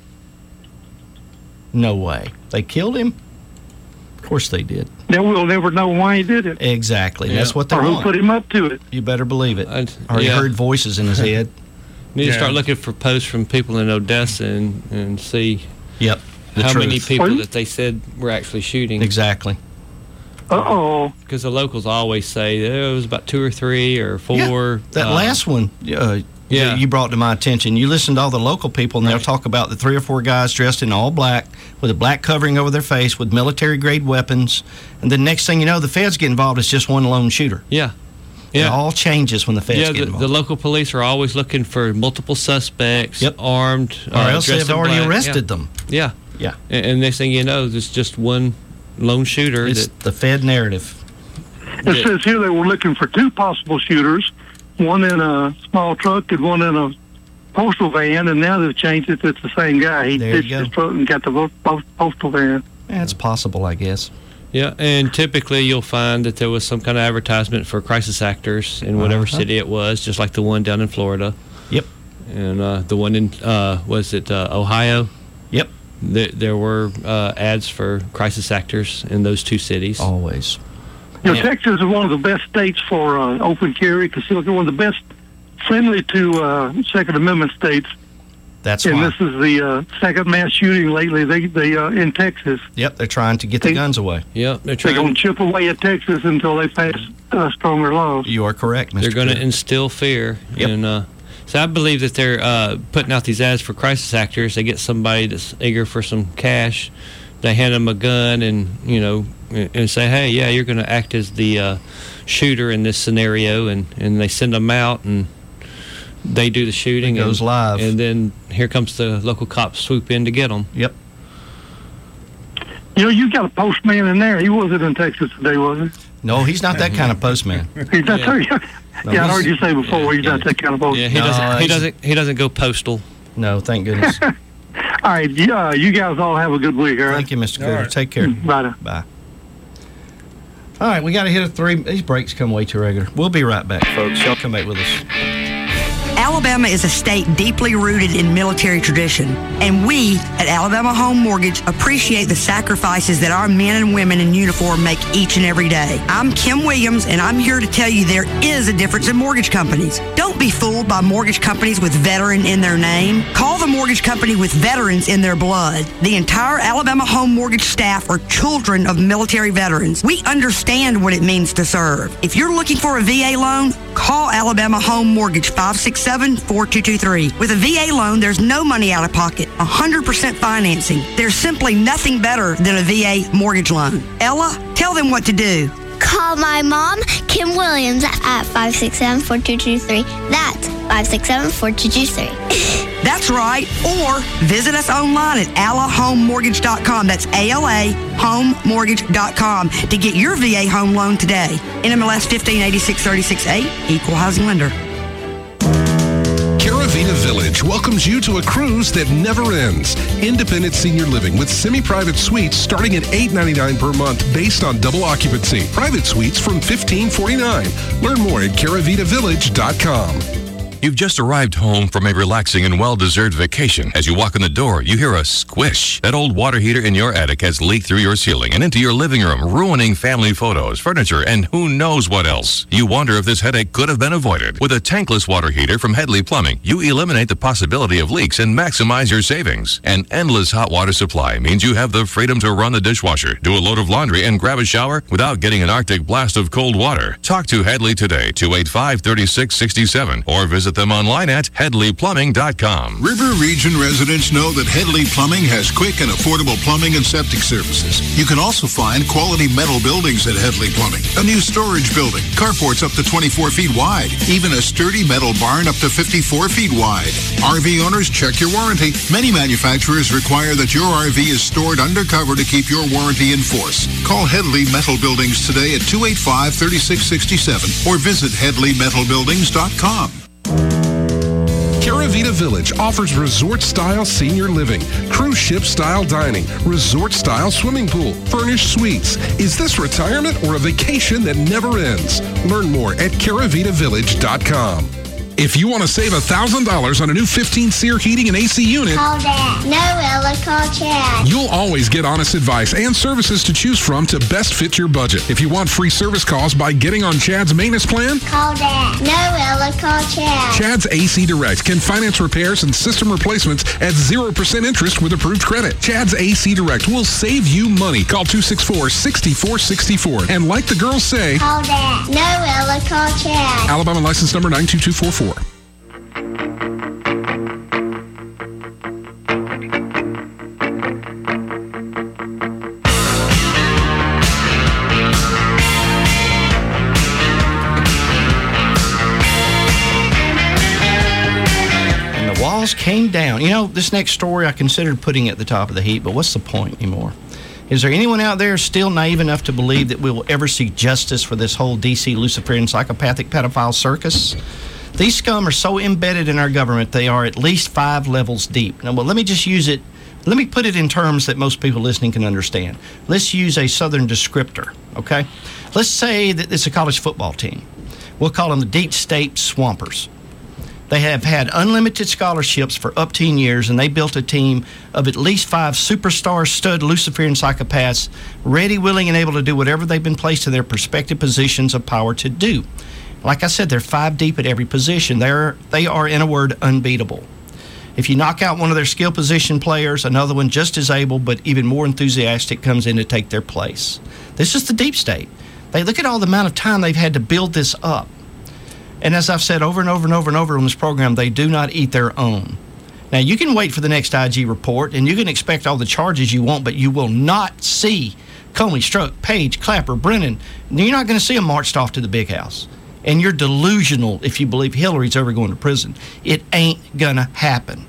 No way. They killed him? Of course they did. Now we'll never know why he did it. Exactly. Yeah. That's what they or want. who put him up to it. You better believe it. Or he heard voices in his head. Need to start looking for posts from people in Odessa and see how truth. many people that they said were actually shooting. Exactly. Uh-oh. Because the locals always say it was about 2 or 3 or 4. Yeah, that last one you brought to my attention. You listen to all the local people, and they'll talk about the 3 or 4 guys dressed in all black with a black covering over their face with military-grade weapons. And then next thing you know, the feds get involved. It's just one lone shooter. Yeah. It all changes when the feds get involved. The local police are always looking for multiple suspects, armed. Or else they've already arrested them. Yeah. Yeah. And next thing you know, there's just one lone shooter. It's the Fed narrative. It says here they were looking for 2 possible shooters, one in a small truck and one in a postal van, and now they've changed it. It's the same guy. He ditched his truck and got the postal van. Yeah, it's possible, I guess. Yeah, and typically you'll find that there was some kind of advertisement for crisis actors in whatever city it was, just like the one down in Florida. Yep. And the one in, Ohio? Yep. There were ads for crisis actors in those 2 cities. Always. Texas is one of the best states for open carry, concealed carry, one of the best friendly to Second Amendment states. That's and why. This is the second mass shooting lately. They in Texas. Yep, they're trying to get the guns away. Yep, they're going to chip away at Texas until they pass stronger laws. You are correct, Mr. They're going to instill fear. Yep. And, so I believe that they're putting out these ads for crisis actors. They get somebody that's eager for some cash. They hand them a gun and say, hey, yeah, you're going to act as the shooter in this scenario. And they send them out and they do the shooting. It goes live. And then here comes the local cops swoop in to get them. Yep. You got a postman in there. He wasn't in Texas today, was he? No, he's not that kind of postman. He's not I heard you say before he's not that kind of postman. Yeah, he doesn't go postal. No, thank goodness. All right, you guys all have a good week, all right? Thank you, Mr. Cooter. Right. Take care. Bye. Bye. All right, we got to hit a 3. These breaks come way too regular. We'll be right back, folks. Y'all come back with us. Alabama is a state deeply rooted in military tradition, and we at Alabama Home Mortgage appreciate the sacrifices that our men and women in uniform make each and every day. I'm Kim Williams, and I'm here to tell you there is a difference in mortgage companies. Don't be fooled by mortgage companies with veteran in their name. Call the mortgage company with veterans in their blood. The entire Alabama Home Mortgage staff are children of military veterans. We understand what it means to serve. If you're looking for a VA loan, call Alabama Home Mortgage 567-4223. With a VA loan, there's no money out of pocket, 100% financing. There's simply nothing better than a VA mortgage loan. Ella, tell them what to do. Call my mom, Kim Williams, at 567-4223. That's 567-4223. That's right. Or visit us online at alahomemortgage.com. That's ALAhomemortgage.com to get your VA home loan today. NMLS 158636A, Equal Housing Lender. Caravita Village welcomes you to a cruise that never ends. Independent senior living with semi-private suites starting at $8.99 per month based on double occupancy. Private suites from $15.49. Learn more at caravitavillage.com. You've just arrived home from a relaxing and well-deserved vacation. As you walk in the door, you hear a squish. That old water heater in your attic has leaked through your ceiling and into your living room, ruining family photos, furniture, and who knows what else. You wonder if this headache could have been avoided. With a tankless water heater from Headley Plumbing, you eliminate the possibility of leaks and maximize your savings. An endless hot water supply means you have the freedom to run the dishwasher, do a load of laundry, and grab a shower without getting an Arctic blast of cold water. Talk to Headley today, 285-3667, or visit them online at HeadleyPlumbing.com. River Region residents know that Headley Plumbing has quick and affordable plumbing and septic services. You can also find quality metal buildings at Headley Plumbing. A new storage building, carports up to 24 feet wide, even a sturdy metal barn up to 54 feet wide. RV owners, check your warranty. Many manufacturers require that your RV is stored undercover to keep your warranty in force. Call Headley Metal Buildings today at 285-3667 or visit HeadleyMetalBuildings.com. Caravita Village offers resort-style senior living, cruise ship-style dining, resort-style swimming pool, furnished suites. Is this retirement or a vacation that never ends? Learn more at caravitavillage.com. If you want to save $1,000 on a new 15-SEER heating and AC unit, call Dad. No, Ella, call Chad. You'll always get honest advice and services to choose from to best fit your budget. If you want free service calls by getting on Chad's maintenance plan, call Dad. No, Ella, call Chad. Chad's AC Direct can finance repairs and system replacements at 0% interest with approved credit. Chad's AC Direct will save you money. Call 264-6464. And like the girls say, call Dad. No, Ella, call Chad. Alabama license number 92244. Came down. You know, this next story I considered putting at the top of the heap, but what's the point anymore? Is there anyone out there still naive enough to believe that we will ever see justice for this whole D.C. Luciferian psychopathic pedophile circus? These scum are so embedded in our government, they are at least 5 levels deep. Now, well, let me just use it. Let me put it in terms that most people listening can understand. Let's use a Southern descriptor, okay? Let's say that it's a college football team. We'll call them the Deep State Swampers. They have had unlimited scholarships for up to 10 years, and they built a team of at least 5 superstar stud Luciferian psychopaths, ready, willing, and able to do whatever they've been placed in their respective positions of power to do. Like I said, they're 5 deep at every position. They are, in a word, unbeatable. If you knock out one of their skill position players, another one just as able but even more enthusiastic comes in to take their place. This is the Deep State. They look at all the amount of time they've had to build this up. And as I've said over and over and over and over on this program, they do not eat their own. Now, you can wait for the next IG report, and you can expect all the charges you want, but you will not see Comey, Strzok, Page, Clapper, Brennan. You're not going to see them marched off to the big house. And you're delusional if you believe Hillary's ever going to prison. It ain't going to happen.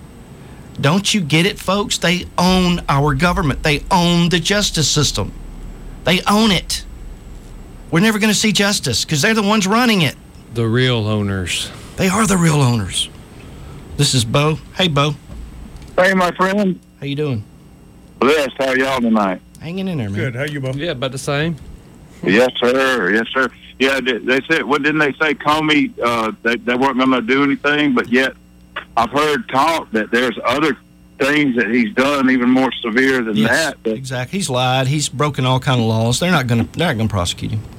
Don't you get it, folks? They own our government. They own the justice system. They own it. We're never going to see justice because they're the ones running it. The real owners. They are the real owners. This is Bo. Hey, Bo. Hey, my friend. How you doing? Blessed. How y'all tonight? Hanging in there, man. Good. How you, Bo? Yeah, about the same. Yes, sir. Yes, sir. Yeah, they said, what didn't they say, Comey, they weren't going to do anything, but yet I've heard talk that there's other things that he's done even more severe than that. Exactly. He's lied. He's broken all kind of laws. They're not going to prosecute him.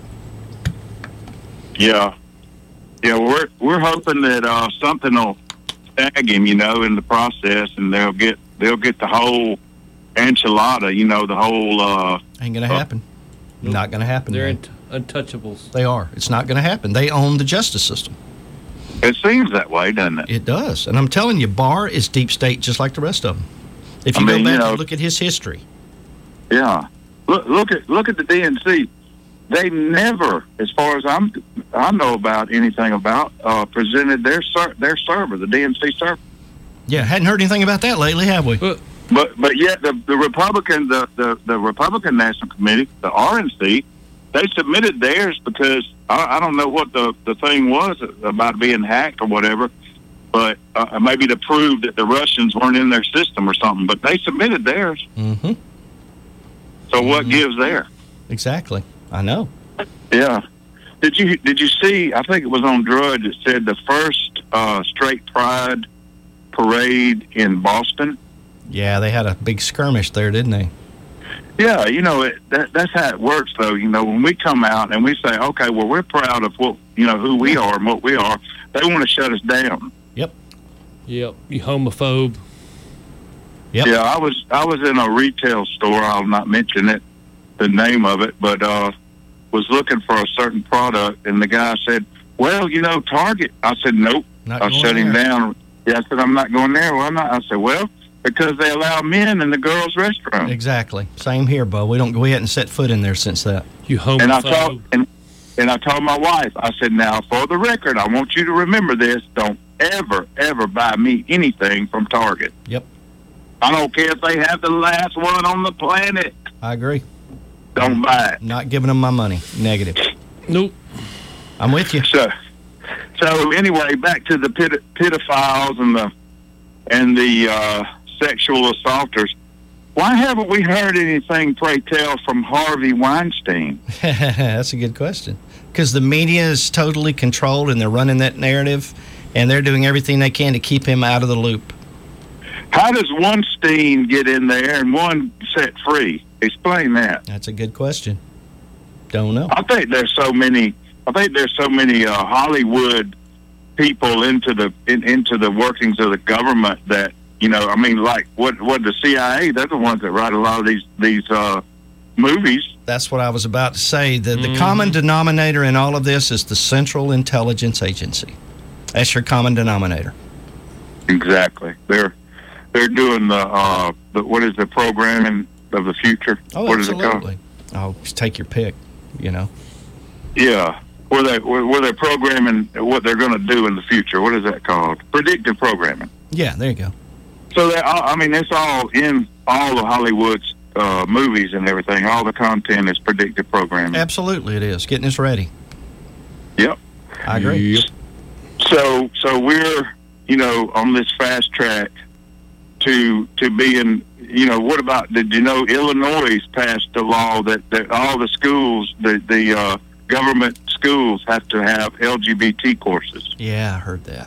Yeah. Yeah, we're hoping that something will snag him, in the process, and they'll get the whole enchilada, the whole. Ain't gonna happen. Not gonna happen. They're untouchables. They are. It's not gonna happen. They own the justice system. It seems that way, doesn't it? It does, and I'm telling you, Barr is deep state, just like the rest of them. If you go back and look at his history. Yeah, look at the DNC. They never, as far as I know about anything about, presented their server, the DNC server. Yeah, hadn't heard anything about that lately, have we? But yet the Republican the Republican National Committee, the RNC, they submitted theirs because I don't know what the thing was about being hacked or whatever, but maybe to prove that the Russians weren't in their system or something. But they submitted theirs. Mm-hmm. So what gives there? Exactly. I know. Yeah. Did you see? I think it was on Drudge. It said the first straight pride parade in Boston. Yeah, they had a big skirmish there, didn't they? Yeah, that's how it works, though. When we come out and we say, okay, well, we're proud of what who we are and what we are, they want to shut us down. Yep. You homophobe. Yep. Yeah, I was in a retail store. I'll not mention it, the name of it, but was looking for a certain product, and the guy said, well, Target. I said, nope. I shut him down. Yeah, I said, I'm not going there. Why not? I said, well, because they allow men in the girls' restroom. Exactly. Same here, Bo. We hadn't set foot in there since that. You homophobe. And I told my wife, I said, now, for the record, I want you to remember this. Don't ever, ever buy me anything from Target. Yep. I don't care if they have the last one on the planet. I agree. Don't buy it. Not giving them my money. Negative. Nope. I'm with you. So anyway, back to the pedophiles and the sexual assaulters. Why haven't we heard anything, pray tell, from Harvey Weinstein? That's a good question. Because the media is totally controlled, and they're running that narrative, and they're doing everything they can to keep him out of the loop. How does one Steen get in there and one set free? Explain that. That's a good question. Don't know. I think there's so many Hollywood people into the workings of the government that like what the CIA, they're the ones that write a lot of these movies. That's what I was about to say. The common denominator in all of this is the Central Intelligence Agency. That's your common denominator. Exactly. They're doing the what is the programming of the future? Oh, what absolutely. Is it Oh, called? just take your pick. Yeah. Where they're programming what they're going to do in the future. What is that called? Predictive programming. Yeah, there you go. So it's all in all of Hollywood's movies and everything. All the content is predictive programming. Absolutely, it is. Getting us ready. Yep. I agree. Yep. So we're on this fast track to being. What about? Did you know Illinois passed a law that all the schools, the government schools, have to have LGBT courses? Yeah, I heard that.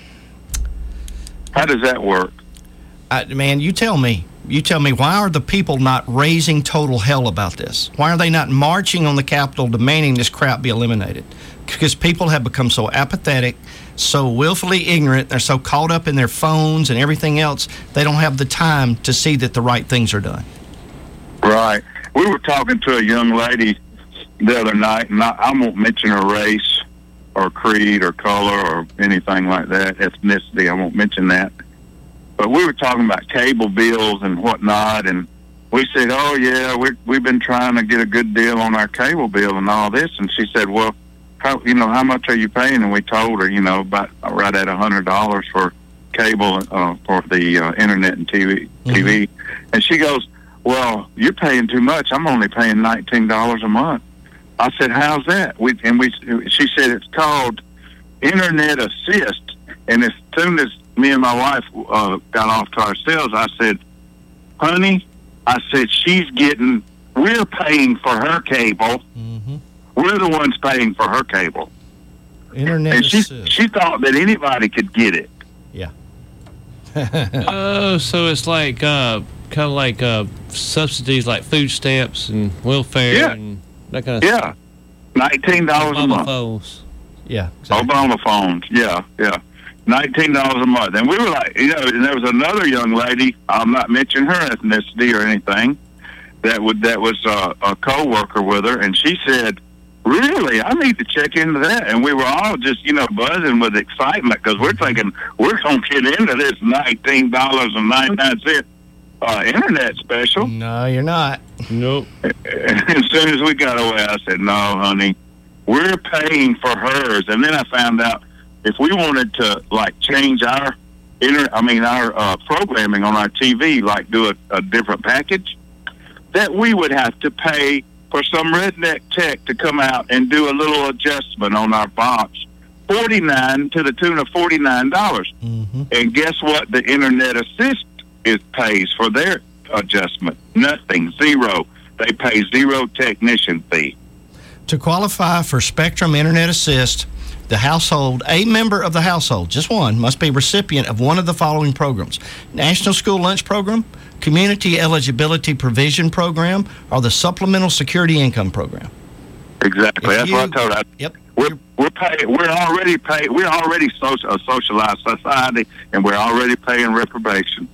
How does that work? Man, you tell me. You tell me, why are the people not raising total hell about this? Why are they not marching on the Capitol demanding this crap be eliminated? Because people have become so apathetic, so willfully ignorant, they're so caught up in their phones and everything else, they don't have the time to see that the right things are done. Right. We were talking to a young lady the other night, and I won't mention her race or creed or color or anything like that, ethnicity, I won't mention that. But we were talking about cable bills and whatnot, and we said, oh, yeah, we've been trying to get a good deal on our cable bill and all this. And she said, well, how much are you paying? And we told her, about right at $100 for cable for the internet and TV. Mm-hmm. And she goes, well, you're paying too much. I'm only paying $19 a month. I said, how's that? She said, it's called Internet Assist. And as soon as me and my wife got off to ourselves, I said, honey, we're paying for her cable. Mm-hmm. We're the ones paying for her cable. Internet and Assist. She thought that anybody could get it. Yeah. Oh, so it's like kind of like subsidies like food stamps and welfare and that kind of stuff. Yeah. $19 a month. Phones. Yeah. Exactly. Obama phones. Yeah. $19 a month. And we were like, and there was another young lady, I'll not mention her ethnicity or anything, that was a co-worker with her, and she said, really, I need to check into that. And we were all just, buzzing with excitement because we're thinking we're going to get into this $19.99 internet special. No, you're not. Nope. And as soon as we got away, I said, no, honey, we're paying for hers. And then I found out if we wanted to, change our programming on our TV, like do a different package, that we would have to pay for some redneck tech to come out and do a little adjustment on our fonts, $49 to the tune of $49. Mm-hmm. And guess what? The Internet Assist pays for their adjustment. Nothing, zero. They pay zero technician fee. To qualify for Spectrum Internet Assist, a member of the household, just one, must be recipient of one of the following programs: National School Lunch Program, Community Eligibility Provision Program, or the Supplemental Security Income Program. Exactly. That's what I told her. Yep. We're already a socialized society, and we're already paying reparations.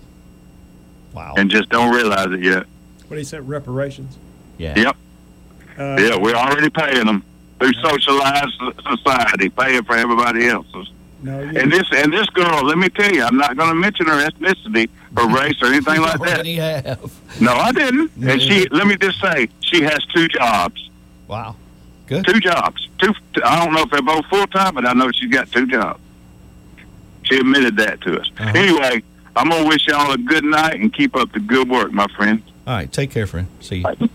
Wow. And just don't realize it yet. What do you say, reparations? Yeah. Yep. Yeah, we're already paying them through socialized society, paying for everybody else's. No, and this girl, let me tell you, I'm not going to mention her ethnicity, her race, or anything like that. Have. No, I didn't. And let me just say, she has 2 jobs. Wow. Good. 2 jobs. I don't know if they're both full-time, but I know she's got 2 jobs. She admitted that to us. Uh-huh. Anyway, I'm going to wish y'all a good night and keep up the good work, my friend. All right. Take care, friend. See you. Bye.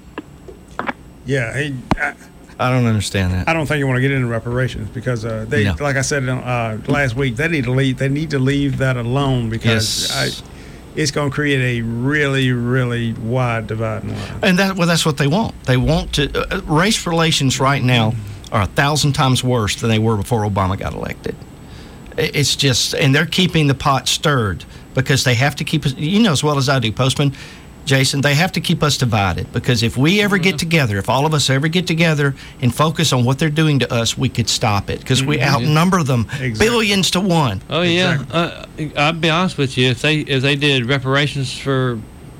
Yeah. I don't understand that. I don't think you want to get into reparations because like I said last week, they need to leave. They need to leave that alone because it's going to create a really, really wide divide in line. And that's what they want. They want to race relations right now are 1,000 times worse than they were before Obama got elected. It's just, and they're keeping the pot stirred because they have to keep us. You know as well as I do, Postman. Jason, they have to keep us divided because if we ever get together, if all of us ever get together and focus on what they're doing to us, we could stop it because we outnumber them billions to 1. Oh yeah, exactly. I'll be honest with you. If they did reparations for,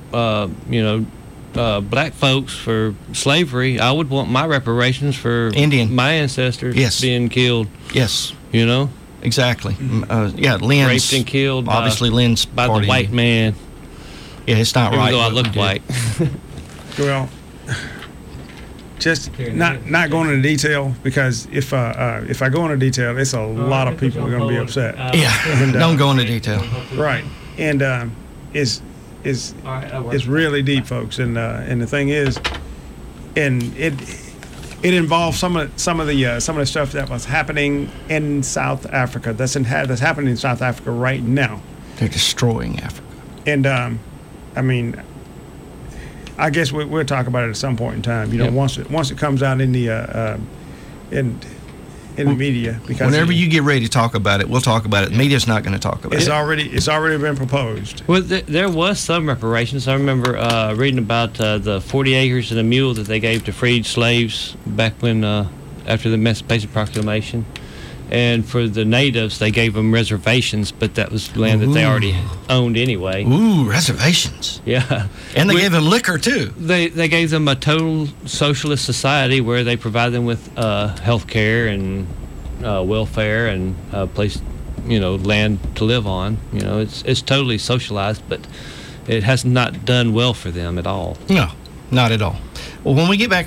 black folks for slavery, I would want my reparations for my ancestors being killed. Yes, exactly. Lynn's raped and killed. Obviously, Lynn's by the white man. Yeah, it's not right. Even though I looked white. Well, just not going into detail because if I go into detail, it's a lot of people are going to be upset. Don't go into detail. Right, and it's really deep, folks. And the thing is, and it involves some of the stuff that was happening in South Africa. That's happening in South Africa right now. They're destroying Africa. And I mean, I guess we'll talk about it at some point in time. Once it comes out in the in the media. Because whenever you get ready to talk about it, we'll talk about it. The media's not going to talk about it. It's already been proposed. Well, there was some reparations. I remember reading about the 40 acres and a mule that they gave to freed slaves back when after the Emancipation Proclamation. And for the natives, they gave them reservations, but that was land that they already owned anyway. Ooh, reservations. Yeah. And they gave them liquor, too. They gave them a total socialist society where they provide them with health care and welfare and place, land to live on. It's totally socialized, but it has not done well for them at all. No, not at all. Well, when we get back